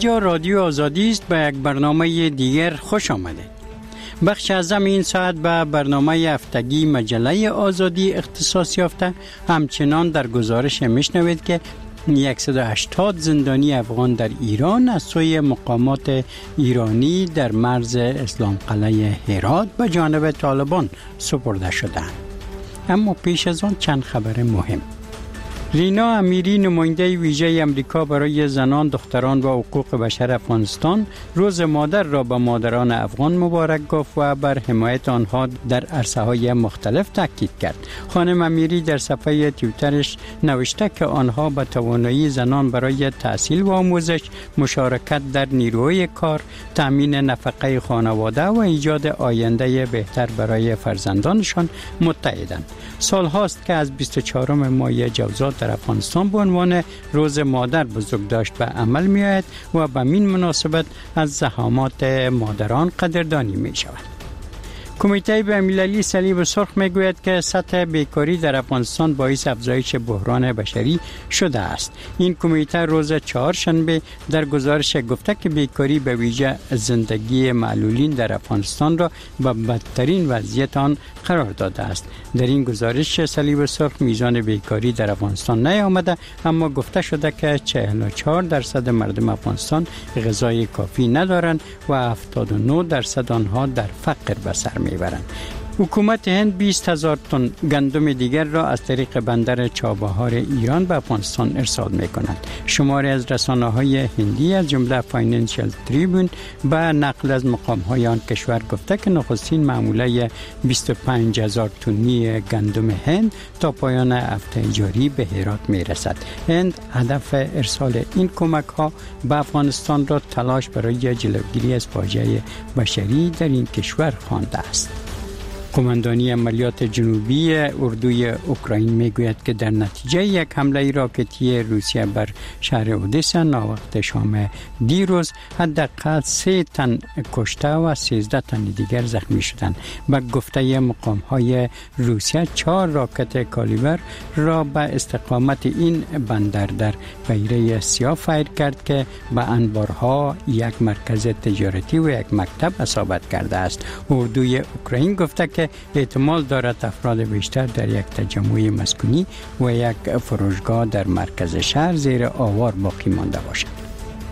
اینجا رادیو آزادی است. به یک برنامه دیگر خوش آمدید. بخش اعظم این ساعت به برنامه هفتگی مجله آزادی اختصاص یافته. همچنان در گزارش میشنوید که 180 زندانی افغان در ایران از سوی مقامات ایرانی در مرز اسلام قلعه هرات به جانب طالبان سپرده شدند. اما پیش از آن چند خبر مهم. رینا امیری، نماینده ویژه امریکا برای زنان، دختران و حقوق بشر افغانستان، روز مادر را به مادران افغان مبارک گفت و بر حمایت آنها در عرصه‌های مختلف تاکید کرد. خانم امیری در صفحه توییترش نوشته که آنها به توانایی زنان برای تحصیل و آموزش، مشارکت در نیروی کار، تامین نفقه خانواده و ایجاد آینده بهتر برای فرزندانشان متحدند. سال هاست که از 24 ماه جوزات در افغانستان به عنوان روز مادر بزرگداشت به عمل می آید و به این مناسبت از زحمات مادران قدردانی می شود. کمیته بین‌المللی صلیب سرخ میگوید که سطح بیکاری در افغانستان باعث افزایش بحران بشری شده است. این کمیته روز چهارشنبه در گزارش گفته که بیکاری به ویژه زندگی معلولین در افغانستان را به بدترین وضعیت آن قرار داده است. در این گزارش صلیب سرخ میزان بیکاری در افغانستان نیامده، اما گفته شده که 44% مردم افغانستان غذای کافی ندارند و 79% آنها در فقر به سر میبرند. حکومت هند 20,000 تن گندم دیگر را از طریق بندر چابهار ایران به افغانستان ارسال می‌کند. شماری از رسانه‌های هندی از جمله فاینانشل تریبون به نقل از مقام‌های آن کشور گفته که نخستین معامله 25,000 تنی گندم هند تا پایان هفته جاری به هرات می‌رسد. هند هدف ارسال این کمک‌ها به افغانستان را تلاش برای جلوگیری از فاجعه بشری در این کشور خوانده است. قماندانی عملیات جنوبی اردوی اوکراین میگوید که در نتیجه یک حمله راکتی روسیه بر شهر اودسا ناوقت شام دیروز حداقل 3 تن کشته و 13 تن دیگر زخمی شدند. به گفته مقام‌های روسیه 4 راکت کالیبر را به استقامت این بندر در بحیره سیاه فایر کرد که به انبارها، یک مرکز تجارتی و یک مکتب اصابت کرده است. اردوی اوکراین گفته که احتمال دارد افراد بیشتر در یک تجمع مسکونی و یک فروشگاه در مرکز شهر زیر آوار باقی مانده باشد.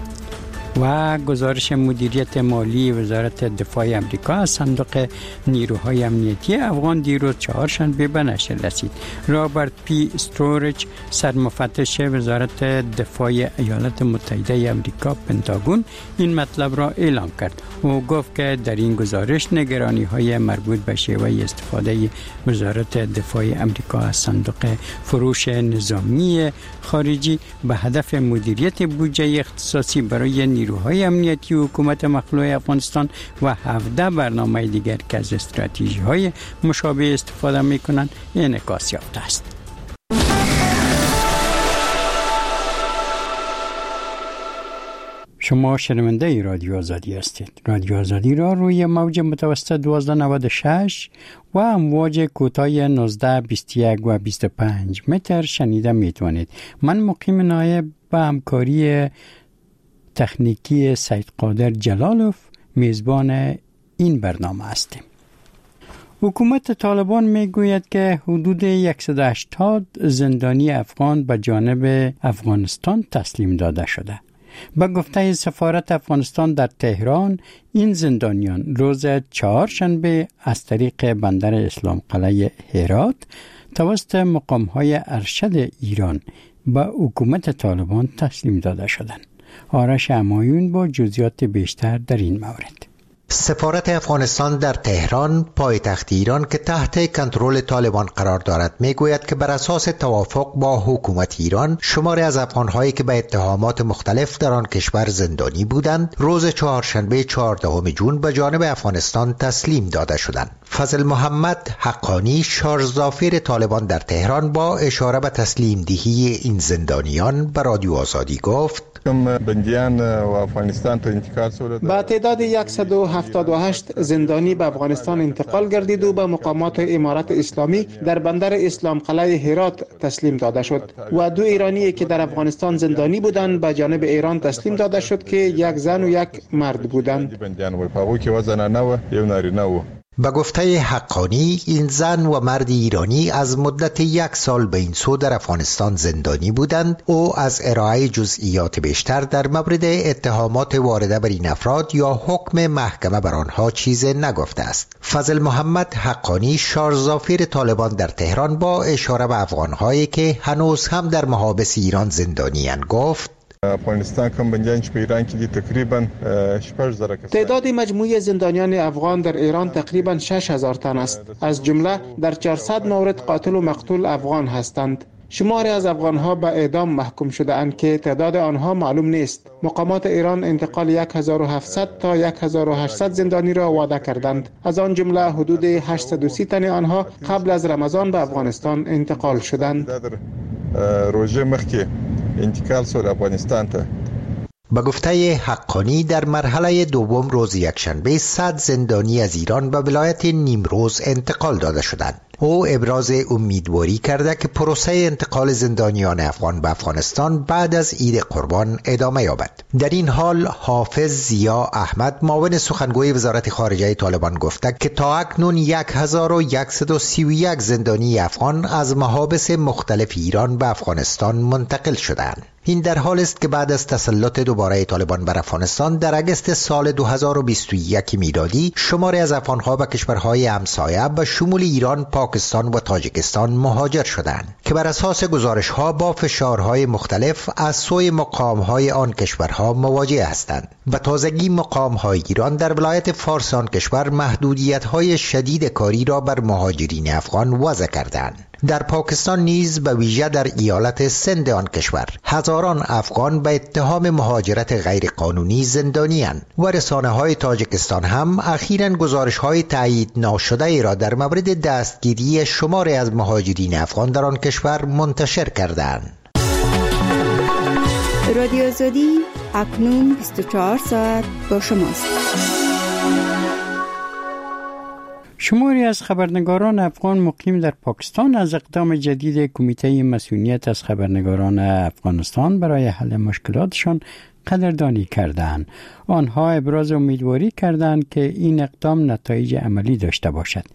و گزارش مدیریت مالی وزارت دفاع آمریکا از صندوق نیروهای امنیتی افغان دیروز چهارشنبه به نشر رسید. رابرت پی استورج، سرمفتش وزارت دفاع ایالات متحده آمریکا پنتاگون، این مطلب را اعلام کرد. او گفت که در این گزارش نگرانی‌های مربوط به شیوه استفاده وزارت دفاع آمریکا از صندوق فروش نظامی خارجی به هدف مدیریت بودجه اختصاصی برای نیروهای امنیتی حکومت مخلوع افغانستان و 17 برنامه دیگر که از استراتژی‌های مشابه استفاده می‌کنند انعکاس یافته است. شما شنونده رادیو آزادی هستید. رادیو آزادی را روی موج متوسط 1296 و امواج کوتاه 19، 21 و 25 متر شنیده میتوانید. من مقیم نایب به همکاری تکنیکی سید قادر جلالوف میزبان این برنامه هستیم. حکومت طالبان میگوید که حدود 180 زندانی افغان به جانب افغانستان تسلیم داده شده. به گفته سفارت افغانستان در تهران، این زندانیان روز چهارشنبه از طریق بندر اسلام قلعه هرات توسط مقام‌های ارشد ایران به حکومت طالبان تسلیم داده شدند. آرش همایون با جزئیات بیشتر در این مورد. سفارت افغانستان در تهران، پایتخت ایران که تحت کنترل طالبان قرار دارد، میگوید که بر اساس توافق با حکومت ایران، شماری از افغان‌هایی که به اتهامات مختلف در آن کشور زندانی بودند، روز چهارشنبه 14 جون به جانب افغانستان تسلیم داده شدند. فضل محمد حقانی، شارژ-ظافر طالبان در تهران، با اشاره به تسلیم دهی این زندانیان به رادیو آزادی گفت: بندیان و افغانستان ته انتقال شول. با تعداد 178 زندانی به افغانستان انتقال گردید و به مقامات امارت اسلامی در بندر اسلام قلعه هرات تسلیم داده شد و 2 ایرانی که در افغانستان زندانی بودند به جانب ایران تسلیم داده شد که 1 زن و 1 مرد بودند. به گفته حقانی، این زن و مرد ایرانی از مدت 1 سال به این سو در افغانستان زندانی بودند. او از ارائه جزئیات بیشتر در مورد اتهامات وارده بر این افراد یا حکم محکمه بر آنها چیزی نگفته است. فضل محمد حقانی، شارژافیر طالبان در تهران، با اشاره به افغانهایی که هنوز هم در محابس ایران زندانی‌اند گفت: افغانستان کوم بندیان چې په ایران کې دي تقریبا 6000 کسان. تعداد مجموعی زندانیان افغان در ایران تقریبا 6000 تن است. از جمله در 400 مورد قاتل و مقتول افغان هستند. شماری از افغانها به اعدام محکوم شده اند که تعداد آنها معلوم نیست. مقامات ایران انتقال 1700 تا 1800 زندانی را وعده کردند. از آن جمله حدود 830 تن آنها قبل از رمضان به افغانستان انتقال شدند. روزه مخکې انتقال شد افغانستان ته. به گفته حقانی، در مرحله دوم روز یکشنبه 100 زندانی از ایران به ولایت نیمروز انتقال داده شدند. او ابراز امیدواری کرده که پروسه انتقال زندانیان افغان به افغانستان بعد از عید قربان ادامه یابد. در این حال حافظ ضیا احمد، معاون سخنگوی وزارت خارجه طالبان، گفته که تا اکنون 1131 زندانی افغان از محابس مختلف ایران به افغانستان منتقل شدند. این در حال است که بعد از تسلط دوباره طالبان بر افغانستان در اگست سال 2021 میلادی، شماری از افغانها به کشورهای همسایه به شمول ایران، پاکستان و تاجیکستان مهاجر شدند که بر اساس گزارش‌ها با فشارهای مختلف از سوی مقام‌های آن کشورها مواجه هستند. به تازگی مقام‌های ایران در ولایت فارس آن کشور محدودیت‌های شدید کاری را بر مهاجرین افغان وضع کردند. در پاکستان نیز به ویژه در ایالت سند آن کشور هزاران افغان به اتهام مهاجرت غیرقانونی زندانی‌اند و رسانه‌های تاجیکستان هم اخیراً گزارش‌های تایید ناشده ای را در مورد دستگیری شماری از مهاجرین افغان در آن کشور منتشر کردند. رادیو آزادی اکنون 24 ساعت با شماست. شماری از خبرنگاران افغان مقیم در پاکستان از اقدام جدید کمیته مسئولیت از خبرنگاران افغانستان برای حل مشکلاتشان قدردانی کردند. آنها ابراز امیدواری کردند که این اقدام نتایج عملی داشته باشد.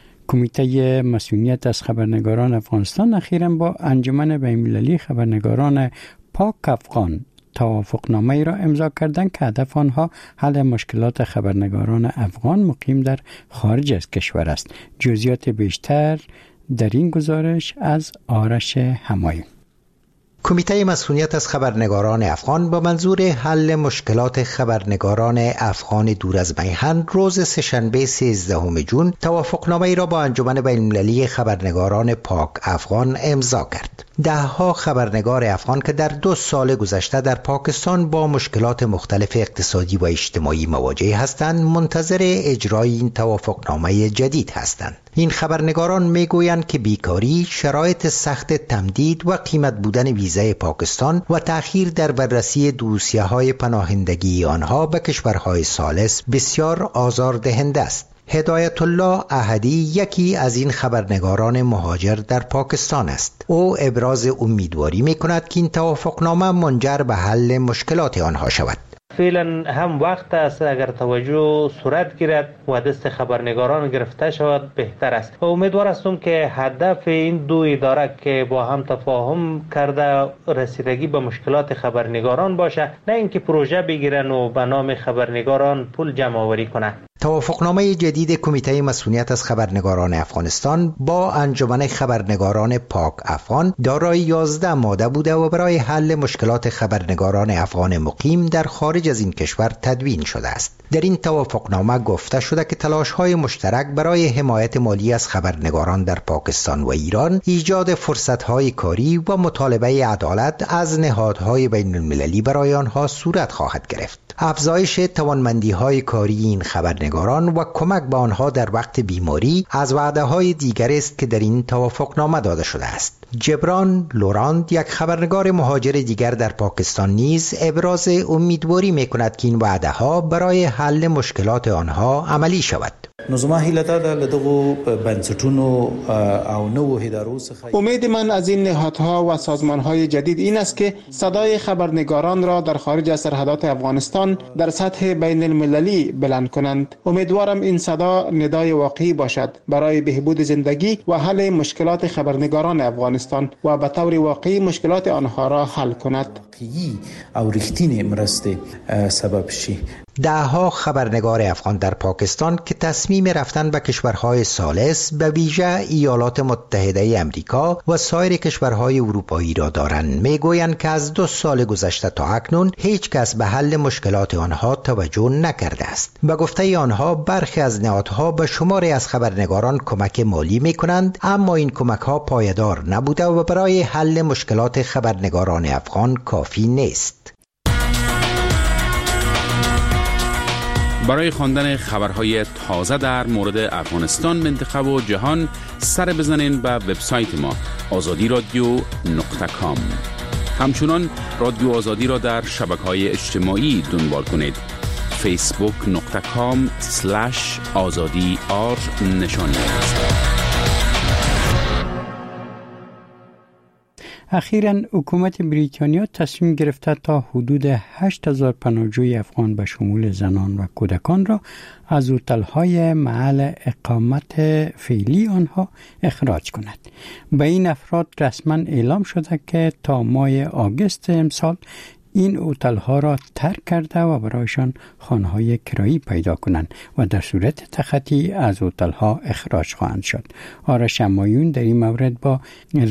کمیته مسئولیت از خبرنگاران افغانستان اخیراً با انجمن بین‌المللی خبرنگاران پاک افغان توافقنامه را امضا کردند که هدف آنها حل مشکلات خبرنگاران افغان مقیم در خارج از کشور است. جزئیات بیشتر در این گزارش از آرش همایون. کمیته مسئولیت از خبرنگاران افغان با منظور حل مشکلات خبرنگاران افغان دور از میهن روز سه‌شنبه 13 جون توافقنامه را با انجمن بین‌المللی خبرنگاران پاک افغان امضا کرد. ده‌ها خبرنگار افغان که در 2 سال گذشته در پاکستان با مشکلات مختلف اقتصادی و اجتماعی مواجه هستند، منتظر اجرای این توافقنامه جدید هستند. این خبرنگاران میگویند که بیکاری، شرایط سخت تمدید و قیمت بودن ویزای پاکستان و تأخیر در بررسی دوسیه‌های پناهندگی آنها به کشورهای ثالث بسیار آزاردهنده است. هدایت الله احدی یکی از این خبرنگاران مهاجر در پاکستان است. او ابراز امیدواری می‌کند که این توافقنامه منجر به حل مشکلات آنها شود. فعلا هم وقت است اگر توجه صورت گیرد و دست خبرنگاران گرفته شود بهتر است و امیدوار هستم که هدف این 2 اداره که با هم تفاهم کرده رسیدگی به مشکلات خبرنگاران باشه، نه اینکه پروژه بگیرن و به نام خبرنگاران پول جمع آوری کنند. توافقنامه جدید کمیته مسئولیت از خبرنگاران افغانستان با انجمن خبرنگاران پاک افغان دارای 11 ماده بوده و برای حل مشکلات خبرنگاران افغان مقیم در خارج از این کشور تدوین شده است. در این توافقنامه گفته شده که تلاش‌های مشترک برای حمایت مالی از خبرنگاران در پاکستان و ایران، ایجاد فرصت‌های کاری و مطالبه عدالت از نهادهای بین‌المللی برای آنها صورت خواهد گرفت. افزایش توانمندی‌های کاری این خبرنگاران و کمک به آنها در وقت بیماری از وعده‌های دیگر است که در این توافقنامه داده شده است. جبران لوراند، یک خبرنگار مهاجر دیگر در پاکستان، نیز ابراز امیدواری می‌کند که این وعده‌ها برای حل مشکلات آنها عملی شود. امید من از این نهادها و سازمانهای جدید این است که صدای خبرنگاران را در خارج از سرحدات افغانستان در سطح بین المللی بلند کنند. امیدوارم این صدا ندای واقعی باشد برای بهبود زندگی و حل مشکلات خبرنگاران افغانستان و به طور واقعی مشکلات آنها را حل کند. دهها خبرنگار افغان در پاکستان که تصمیم رفتن به کشورهای ثالث به ویژه ایالات متحده امریکا و سایر کشورهای اروپایی را دارند میگویند که از 2 سال گذشته تا اکنون هیچ کس به حل مشکلات آنها توجه نکرده است. به گفته آنها برخی از نهادها به شماری از خبرنگاران کمک مالی میکنند، اما این کمک ها پایدار نبوده و برای حل مشکلات خبرنگاران افغان کافی نیست. برای خواندن خبرهای تازه در مورد افغانستان، منطقه و جهان سر بزنین به وبسایت ما azadi.radio.com. همچنان رادیو آزادی را در شبکه‌های اجتماعی دنبال کنید. facebook.com/azadi_r نشانی است. اخیراً حکومت بریتانیا تصمیم گرفته تا حدود 8,000 پناهجوی افغان به شمول زنان و کودکان را از هتل‌های محل اقامت فعلی آنها اخراج کند. به این افراد رسما اعلام شده که تا ماه آگوست امسال این هتل‌ها را ترک کرده و برایشان خانه‌های کرایی پیدا کنند و در صورت تخطی از هتل‌ها اخراج خواهند شد. آرش همایون در این مورد با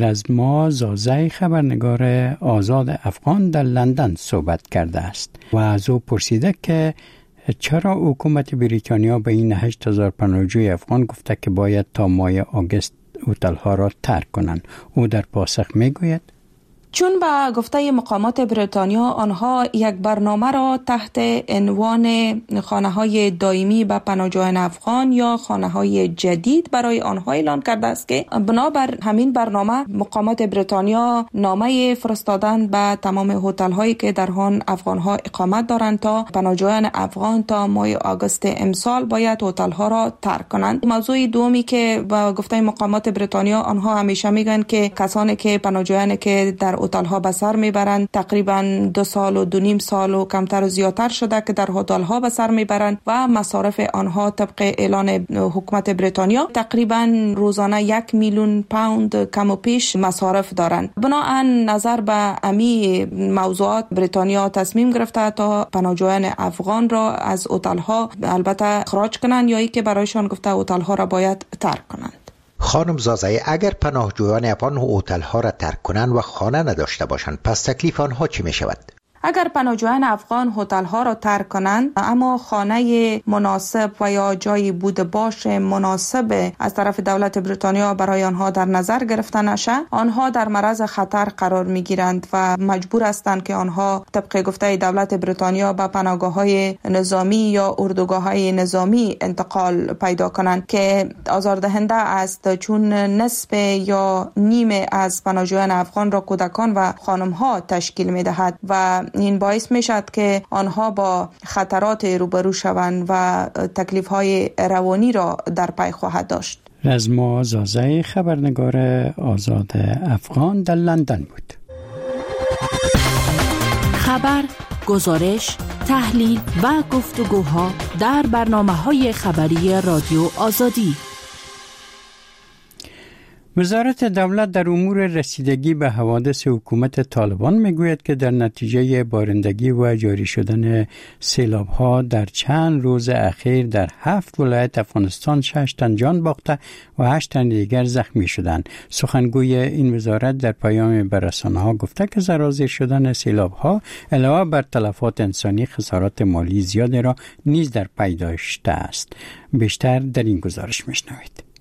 رزما زازه خبرنگار آزاد افغان در لندن صحبت کرده است و از او پرسیده که چرا حکومت بریتانیا به این 8,000 پناهجوی افغان گفته که باید تا ماه آگوست هتل‌ها را ترک کنند. او در پاسخ میگوید چون به گفته مقامات بریتانیا آنها یک برنامه را تحت عنوان خانه‌های دائمی به پناهجویان افغان یا خانه‌های جدید برای آنها اعلان کرده است که بنابر همین برنامه مقامات بریتانیا نامه فرستادن به تمام هتل‌هایی که در آن افغان‌ها اقامت دارند تا پناهجویان افغان تا ماه آگوست امسال باید هتل‌ها را ترک کنند. موضوع دومی که به گفته مقامات بریتانیا آنها همیشه میگن که کسانی که پناهجویان که در هتل‌ها به سر میبرند تقریبا 2 سال و 2.5 سال و کمتر و زیادتر شده که در هتل‌ها به سر میبرند و مصارف آنها طبق اعلان حکومت بریتانیا تقریبا روزانه 1 میلیون پوند کم و پیش مصارف دارند. بنابراین نظر به امی موضوعات بریتانیا تصمیم گرفته تا پناهجویان افغان را از هتل‌ها البته اخراج کنند یا ای که برایشان گفته هتل‌ها را باید ترک کنند. خانم زازه، اگر پناهجویان افغان هتل‌ها را ترک کنند و خانه نداشته باشند، پس تکلیف آنها چی می شود؟ اگر پناهجویان افغان هتل‌ها را ترک کنند اما خانه مناسب و یا جای بود باش مناسب از طرف دولت بریتانیا برای آنها در نظر گرفته نشه، آنها در معرض خطر قرار می‌گیرند و مجبور هستند که آنها طبق گفته دولت بریتانیا به پناهگاه‌های نظامی یا اردوگاه‌های نظامی انتقال پیدا کنند که آزاردهنده است، چون نصف یا نیمه از پناهجویان افغان را کودکان و خانم‌ها تشکیل می‌دهد و این باعث میشد که آنها با خطرات روبرو شوند و تکلیف‌های روانی را در پی خواهد داشت. رزما زازه خبرنگار آزاد افغان در لندن بود. خبر، گزارش، تحلیل و گفتگوها در برنامه‌های خبری رادیو آزادی. وزارت دولت در امور رسیدگی به حوادث حکومت طالبان میگوید که در نتیجه بارندگی و جاری شدن سیلاب‌ها در چند روز اخیر در 7 ولایت افغانستان 6 تن جان باخته و 8 تن دیگر زخمی شدند. سخنگوی این وزارت در پیام به رسانه‌ها گفته که سرازیر شدن سیلاب‌ها علاوه بر تلفات انسانی خسارات مالی زیادی را نیز در پی داشته است. بیشتر در این گزارش میشنوید.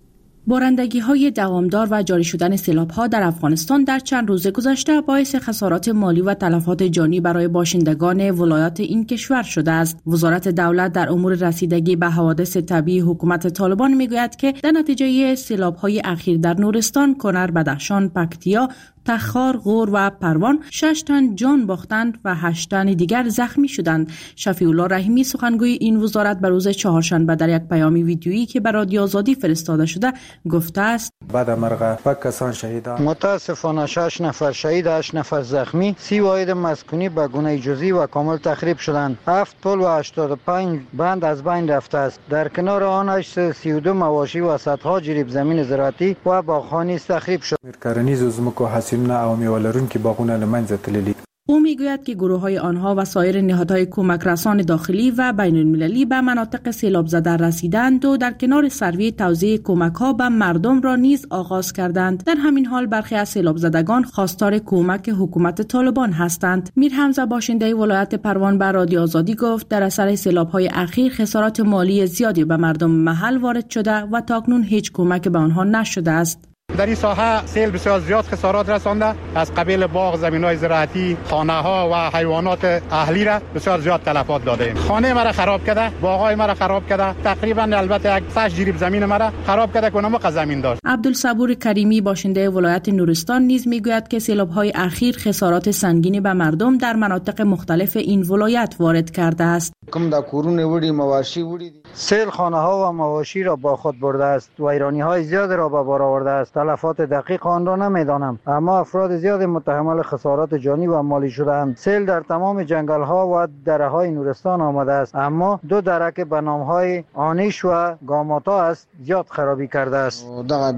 بارندگی‌های دوامدار و جاری شدن سیلاب‌ها در افغانستان در چند روز گذشته باعث خسارات مالی و تلفات جانی برای باشندگان ولایات این کشور شده است. وزارت دولت در امور رسیدگی به حوادث طبیعی حکومت طالبان میگوید که در نتیجه سیلاب‌های اخیر در نورستان، کنر، بدخشان، پکتیا، تخار، غور و پروان 6 تن جان باختند و 8 تن دیگر زخمی شدند. شفیع الله رحیمی سخنگوی این وزارت به روز چهارشنبه در یک پیام ویدیویی که به رادیو آزادی فرستاده شده گفته است: بعد مرغ و کسان شهیدان متاسفانه 6 نفر شهید، 8 نفر زخمی، 30 واحد مسکونی به گونه جزئی و کامل تخریب شدند. 7 پل و 85 بند از بین رفته است. در کنار آن 832 مواشی و صدها جریب زمین زراعتی و باغ‌ها تخریب شد. کرنیز زمکو حاصلونه او میوه‌لرونکي باغونه له منځه تللي. او میگوید که گروه‌های آنها و سایر نهادهای کمک رسان داخلی و بین المللی به مناطق سیلاب زده رسیدند و در کنار سروی توزیع کمک‌ها به مردم را نیز آغاز کردند. در همین حال برخی از سیلاب زدگان خواستار کمک حکومت طالبان هستند. میر حمزه باشنده ولایت پروان به رادیو آزادی گفت در اثر سیلاب‌های اخیر خسارات مالی زیادی به مردم محل وارد شده و تاکنون هیچ کمک به آنها نشده است. در این ساحه سیل بسیار زیاد خسارات رسانده، از قبیل باغ، زمین‌های زراعتی، خانه‌ها و حیوانات اهلی را بسیار زیاد تلفات داده ایم. خانه مرا خراب کرده، باغ‌های مرا خراب کرده، تقریبا البته 6 جریب زمین مرا خراب کرده که نمک زمین داشت. عبدالصبور کریمی باشنده ولایت نورستان نیز میگوید که سیلاب‌های اخیر خسارات سنگینی به مردم در مناطق مختلف این ولایت وارد کرده است. کم دا کورونه وړي مواشی وړي سیل خانه‌ها و مواشی را با خود برده است. ویرانی‌های زیاد را به بار آورده است. تلفات دقیق آن را نمیدانم، اما افراد زیاد متحمل خسارات جانی و مالی شدند. سیل در تمام جنگل‌ها و دره‌های نورستان آمده است، اما 2 دره که به نام‌های آنیش و گاماتا است زیاد خرابی کرده است.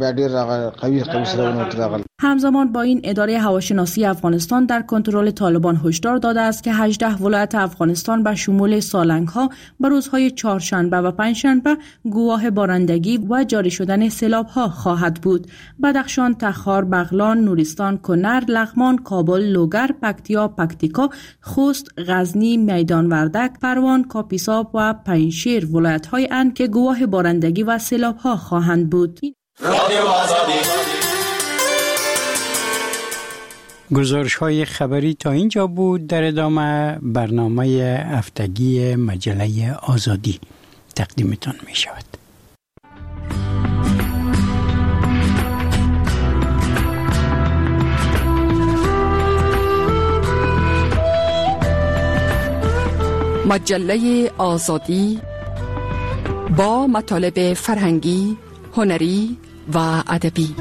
همزمان با این اداره هواشناسی افغانستان در کنترل طالبان هشدار داده است که 18 ولایت افغانستان به شمول سالنگ‌ها به روزهای چهارشنبه و پنجشنبه گواه بارندگی و جاری شدن سیلاب‌ها خواهد بود. بدخشان، تخار، بغلان، نورستان، کنر، لغمان، کابل، لوگر، پکتیا، پکتیکا، خوست، غزنی، میدان وردک، پروان، کاپیسا و پنجشیر ولایت‌های اند که گواه بارندگی و سیلاب‌ها خواهند بود. گزارش‌های خبری تا اینجا بود. در ادامه برنامه هفتگی مجله آزادی تقدیمتان می شود. مجله آزادی با مطالب فرهنگی، هنری و ادبی.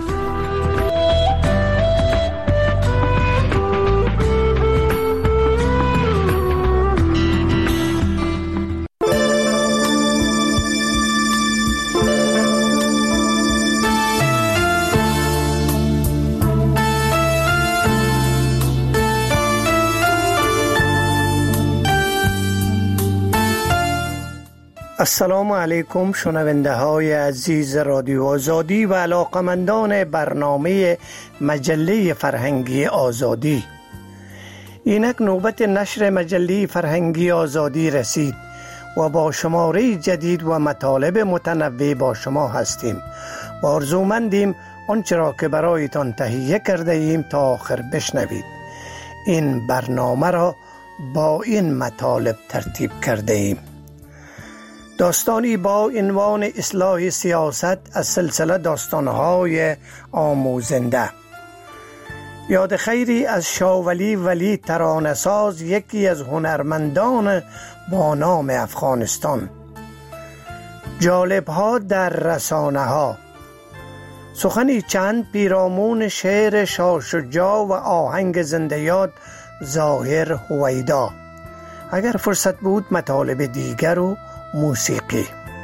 السلام علیکم شنونده های عزیز رادیو آزادی و علاقمندان برنامه مجله فرهنگی آزادی. اینک نوبت نشر مجله فرهنگی آزادی رسید و با شماره جدید و مطالب متنوع با شما هستیم و آرزومندیم آنچه را که برایتان تهیه کرده ایم تا آخر بشنوید. این برنامه را با این مطالب ترتیب کرده ایم: داستانی با عنوان اصلاح سیاست از سلسله داستانهای آموزنده. یاد خیری از شاولی ولی ترانه‌ساز، یکی از هنرمندان با نام افغانستان. جالب‌ها در رسانه‌ها. سخنی چند پیرامون شعر شاه شجاع و آهنگ زنده یاد ظاهر هویدا. اگر فرصت بود مطالب دیگر و موسیقی.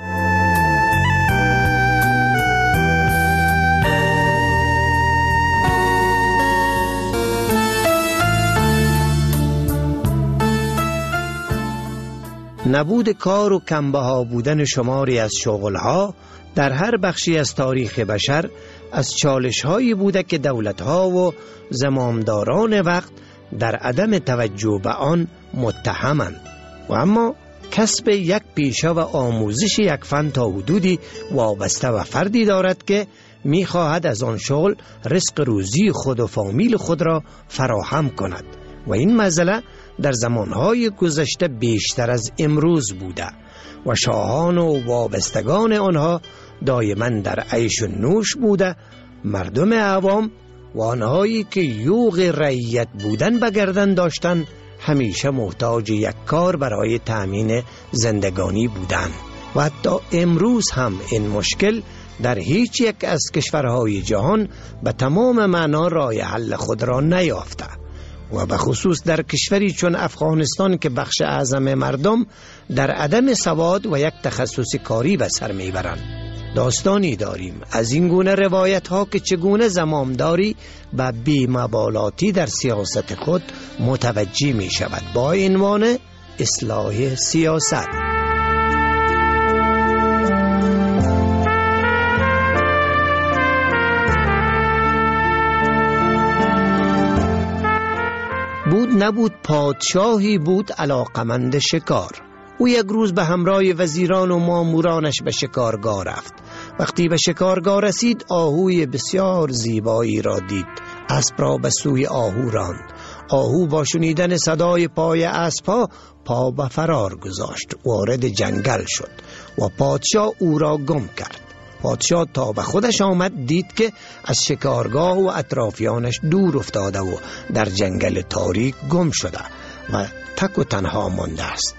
نبود کار و کمبها بودن شماری از شغلها در هر بخشی از تاریخ بشر از چالش‌هایی بوده که دولت‌ها و زمامداران وقت در عدم توجه به آن متهمند و اما کسب یک پیشه و آموزش یک فن تا حدودی وابسته و فردی دارد که می‌خواهد از آن شغل رزق روزی خود و فامیل خود را فراهم کند و این مسئله در زمانهای گذشته بیشتر از امروز بوده و شاهان و وابستگان آنها دائما در عیش و نوش بوده. مردم عوام و آنهایی که یوغ رعیت بودن به گردن داشتند همیشه محتاج یک کار برای تأمین زندگانی بودند و حتی امروز هم این مشکل در هیچ یک از کشورهای جهان به تمام معنا راه حل خود را نیافته و به خصوص در کشوری چون افغانستان که بخش اعظم مردم در عدم سواد و یک تخصص کاری به سر میبرند. داستانی داریم از این گونه روایت ها که چگونه زمامداری به بی‌مبالاتی در سیاست خود متوجه می شود با عنوان اصلاح سیاست. بود نبود پادشاهی بود علاقمند شکار. او یک روز به همراه وزیران و مامورانش به شکارگاه رفت. وقتی به شکارگاه رسید آهوی بسیار زیبایی را دید. اسب را به سوی آهو راند. آهو با شنیدن صدای پای اسب‌ها پا به فرار گذاشت، وارد جنگل شد و پادشاه او را گم کرد. پادشاه تا به خودش آمد دید که از شکارگاه و اطرافیانش دور افتاده و در جنگل تاریک گم شده و تک و تنها مانده است.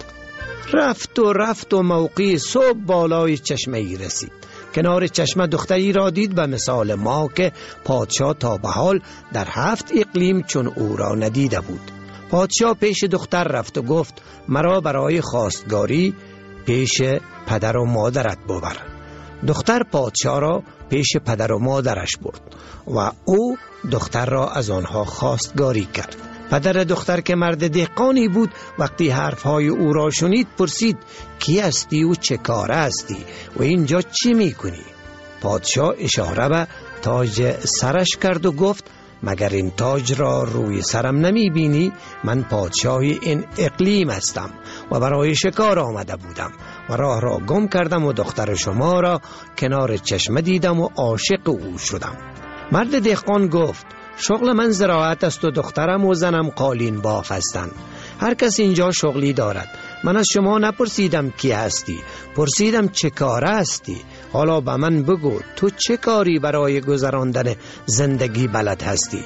رفت و موقع صبح بالای چشمه ای رسید. کنار چشمه دختری را دید به مثال ما که پادشاه تا به حال در 7 اقلیم چون او را ندیده بود. پادشاه پیش دختر رفت و گفت مرا برای خواستگاری پیش پدر و مادرت ببر. دختر پادشاه را پیش پدر و مادرش برد و او دختر را از آنها خواستگاری کرد. پدر دختر که مرد دهقانی بود وقتی حرفهای او را شنید پرسید کی هستی و چه کاره هستی و اینجا چی میکنی؟ پادشاه اشاره به تاج سرش کرد و گفت مگر این تاج را روی سرم نمی بینی؟ من پادشاهی این اقلیم هستم و برای شکار آمده بودم و راه را گم کردم و دختر شما را کنار چشمه دیدم و عاشق او شدم. مرد دهقان گفت شغل من زراعت است و دخترم و زنم قالین باف هستند. هر کس اینجا شغلی دارد. من از شما نپرسیدم کی هستی، پرسیدم چه کاره هستی. حالا به من بگو تو چه کاری برای گذراندن زندگی بلد هستی؟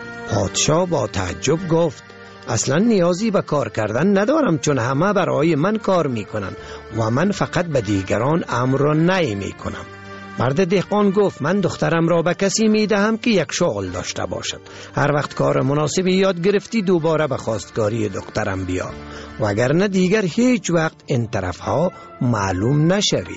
پادشاه با تعجب گفت اصلا نیازی به کار کردن ندارم چون همه برای من کار میکنن و من فقط به دیگران امر را نهی میکنم. مرد دهقان گفت من دخترم را به کسی میدهم که یک شغل داشته باشد. هر وقت کار مناسبی یاد گرفتی دوباره به خواستگاری دخترم بیا وگرنه دیگر هیچ وقت این طرفها معلوم نشوی.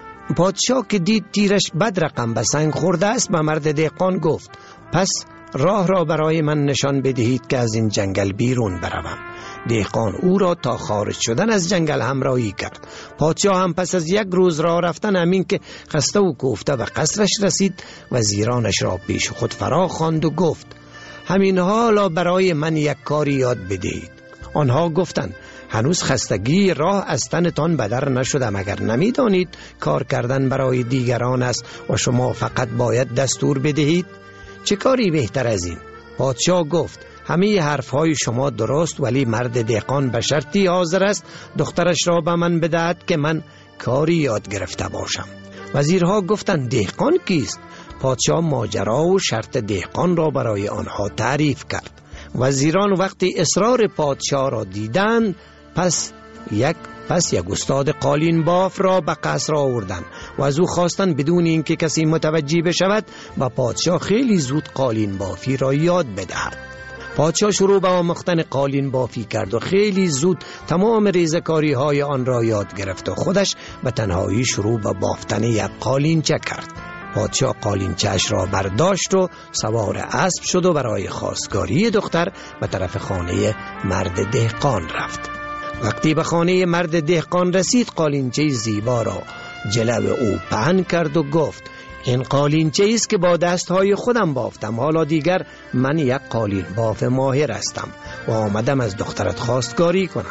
پادشاه که دید تیرش بد رقم به سنگ خورده است به مرد دهقان گفت پس راه را برای من نشان بدهید که از این جنگل بیرون بروم. دهقان او را تا خارج شدن از جنگل همراهی کرد. پادشاه هم پس از یک روز راه رفتن همین که خسته و کوفته به قصرش رسید وزیرانش را پیش خود فرا خواند و گفت همین حالا برای من یک کاری یاد بدهید. آنها گفتند هنوز خستگی راه از تنتان بدر نشده مگر نمیدانید کار کردن برای دیگران است و شما فقط باید دستور بدهید؟ چه کاری بهتر از این؟ پادشاه گفت همه حرفهای شما درست ولی مرد دهقان به شرطی حاضر است دخترش را به من بدهد که من کاری یاد گرفته باشم. وزیرها گفتند دهقان کیست؟ پادشاه ماجرا و شرط دهقان را برای آنها تعریف کرد. وزیران وقتی اصرار پادشاه را دیدند پس یک استاد قالین باف را به قصر آوردند و از او خواستند بدون اینکه کسی متوجه بشود و پادشاه خیلی زود قالین بافی را یاد بدهد. پادشاه شروع به آموختن قالین بافی کرد و خیلی زود تمام ریزکاری های آن را یاد گرفت و خودش به تنهایی شروع به بافتن یک قالینچه کرد. پادشاه قالینچه‌اش را برداشت و سوار اسب شد و برای خواستگاری دختر به طرف خانه مرد دهقان رفت. وقتی به خانه مرد دهقان رسید قالینچه زیبا را جلو او پهن کرد و گفت این قالینچه است که با دستهای خودم بافتم. حالا دیگر من یک قالین باف ماهر هستم و آمدم از دخترت خواستگاری کنم.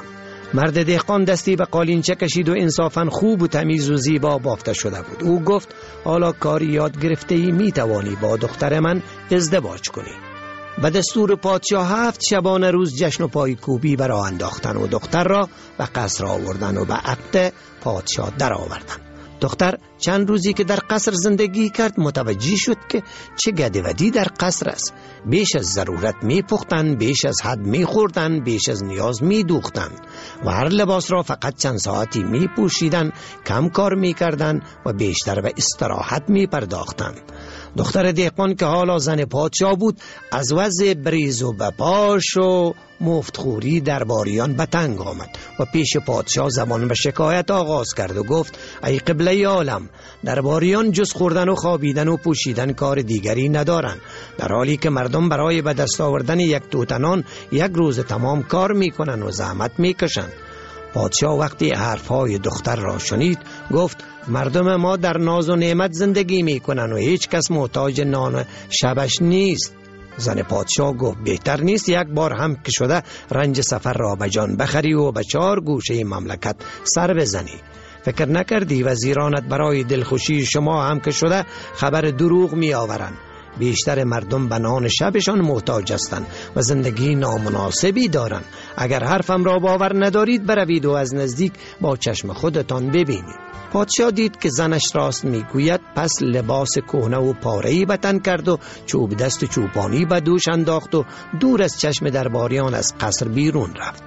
مرد دهقان دستی به قالینچه کشید و انصافاً خوب و تمیز و زیبا بافته شده بود. او گفت حالا کاری یاد گرفته‌ای، می توانی با دختر من ازدواج کنی. به دستور پادشاه 7 شبانه روز جشن و پایکوبی برا انداختن و دختر را به قصر آوردن و به عقد پادشاه در آوردن. دختر چند روزی که در قصر زندگی کرد متوجه شد که چه گدودی در قصر است. بیش از ضرورت می پختن، بیش از حد می خوردن، بیش از نیاز می دوختن و هر لباس را فقط چند ساعتی می پوشیدن، کم کار می کردن و بیشتر به استراحت می پرداختن. دختر دهقان که حالا زن پادشاه بود از وضع بریز و بپاش و مفتخوری درباریان به تنگ آمد و پیش پادشاه زبان به شکایت آغاز کرد و گفت ای قبله عالم، درباریان جز خوردن و خوابیدن و پوشیدن کار دیگری ندارن، در حالی که مردم برای به دست آوردن یک توتنان یک روز تمام کار میکنن و زحمت میکشن. پادشاه وقتی حرفهای دختر را شنید گفت مردم ما در ناز و نعمت زندگی میکنن و هیچ کس محتاج نان شبش نیست. زن پادشاه گفت بهتر نیست یک بار هم که شده رنج سفر را به جان بخری و به 4 گوشه مملکت سر بزنی؟ فکر نکردی وزیرانت برای دلخوشی شما هم که شده خبر دروغ می آورند؟ بیشتر مردم به نان شبشان محتاج هستند و زندگی نامناسبی دارند. اگر حرفم را باور ندارید بروید و از نزدیک با چشم خودتان ببینید. پادشاه دید که زنش راست میگوید، پس لباس کهنه و پاره‌ای به تن کرد و چوب دست چوپانی به دوش انداخت و دور از چشم درباریان از قصر بیرون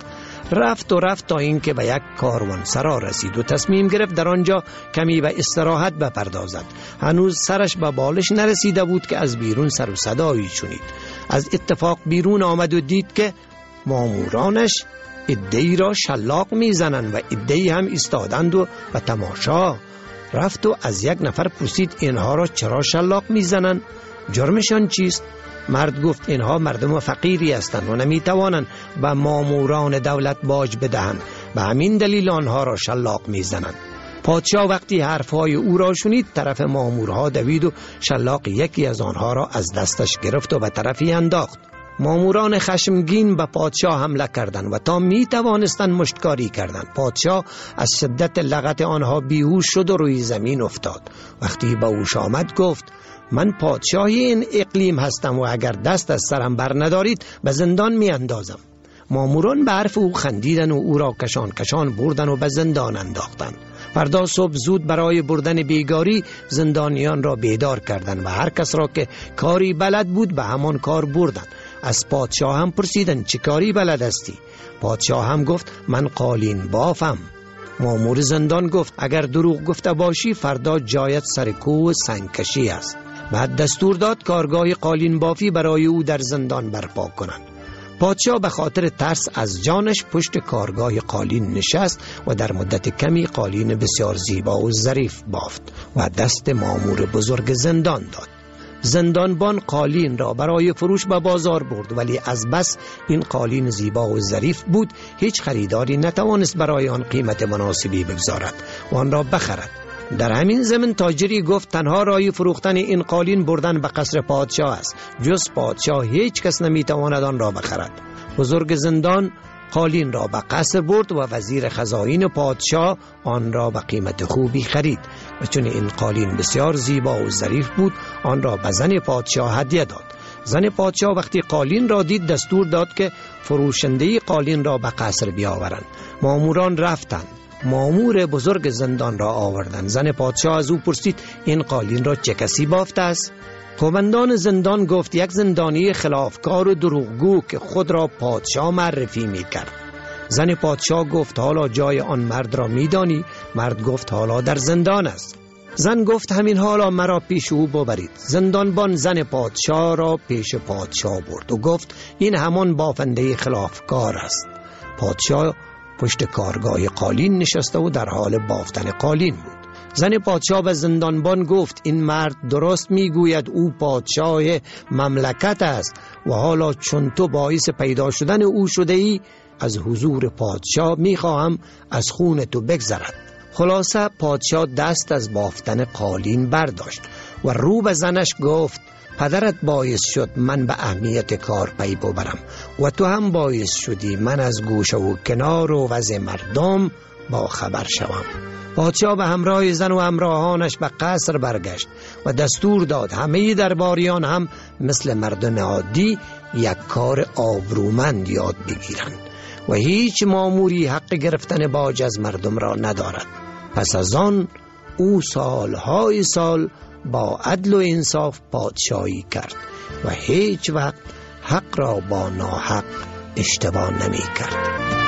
رفت تا اینکه به یک کاروانسرا رسید و تصمیم گرفت در آنجا کمی به استراحت بپردازد. هنوز سرش به بالش نرسیده بود که از بیرون سر و صدایی شنید. از اتفاق بیرون آمد و دید که مامورانش عده‌ای را شلاق میزنند و عده‌ای هم ایستادند و به تماشا. رفت و از یک نفر پرسید اینها را چرا شلاق میزنند؟ جرمشان چیست؟ مرد گفت اینها مردم فقیری هستند و نمیتوانند به ماموران دولت باج بدهند، به همین دلیل آنها را شلاق میزنند. پادشاه وقتی حرفهای او را شنید طرف مامورها دوید و شلاق یکی از آنها را از دستش گرفت و به طرفی انداخت. ماموران خشمگین به پادشاه حمله کردند و تا می توانستند مشتکاری کردند. پادشاه از شدت لغت آنها بیهوش شد و روی زمین افتاد. وقتی به هوش آمد گفت من پادشاه این اقلیم هستم و اگر دست از سرم بر ندارید به زندان می اندازم. ماموران به حرف او خندیدن و او را کشان بردن و به زندان انداختند. فردا صبح زود برای بردن بیگاری زندانیان را بیدار کردند و هر کس را که کاری بلد بود به همان کار بردند. از پادشاه هم پرسیدند چه کاری بلد هستی؟ پادشاه هم گفت من قالین بافم. مامور زندان گفت اگر دروغ گفته باشی فردا جایت سر کوه سنگکشی است. بعد دستور داد کارگاه قالین بافی برای او در زندان برپا کنند. پادشاه به خاطر ترس از جانش پشت کارگاه قالین نشست و در مدت کمی قالین بسیار زیبا و ظریف بافت و دست مامور بزرگ زندان داد. زندانبان قالین را برای فروش به بازار برد، ولی از بس این قالین زیبا و ظریف بود هیچ خریداری نتوانست برای آن قیمت مناسبی بگذارد و آن را بخرد. در همین زمن تاجری گفت تنها رای فروختن این قالین بردن به قصر پادشاه است، جز پادشاه هیچ کس نمیتواند آن را بخرد. بزرگ زندان قالین را به قصر برد و وزیر خزائن پادشاه آن را به قیمت خوبی خرید و چون این قالین بسیار زیبا و ظریف بود آن را به زن پادشاه هدیه داد. زن پادشاه وقتی قالین را دید دستور داد که فروشنده قالین را به قصر بیاورند. ماموران رفتند، مامور بزرگ زندان را آوردند. زن پادشاه از او پرسید این قالین را چه کسی بافته است؟ قومندان زندان گفت یک زندانی خلافکار و دروغگو که خود را پادشاه معرفی می کرد. زن پادشاه گفت حالا جای آن مرد را می دانی؟ مرد گفت حالا در زندان است. زن گفت همین حالا مرا پیش او ببرید. زندانبان زن پادشاه را پیش پادشاه برد و گفت این همان بافنده خلافکار است. پادشاه پشت کارگاه قالین نشسته و در حال بافتن قالین بود. زن پادشاه به زندانبان گفت این مرد درست میگوید، او پادشاه مملکت است و حالا چون تو باعث پیدا شدن او شده ای از حضور پادشاه میخواهم از خون تو بگذرد. خلاصه پادشاه دست از بافتن قالین برداشت و رو به زنش گفت پدرت باعث شد من به اهمیت کار پی ببرم و تو هم باعث شدی من از گوشه و کنار و وضع مردم با خبر شوم. پادشاه به همراه زن و همراهانش به قصر برگشت و دستور داد همه درباریان هم مثل مردم عادی یک کار آبرومند یاد بگیرند و هیچ ماموری حق گرفتن باج از مردم را ندارد. پس از آن او سالهای سال با عدل و انصاف پادشاهی کرد و هیچ وقت حق را با ناحق اشتباه نمی کرد.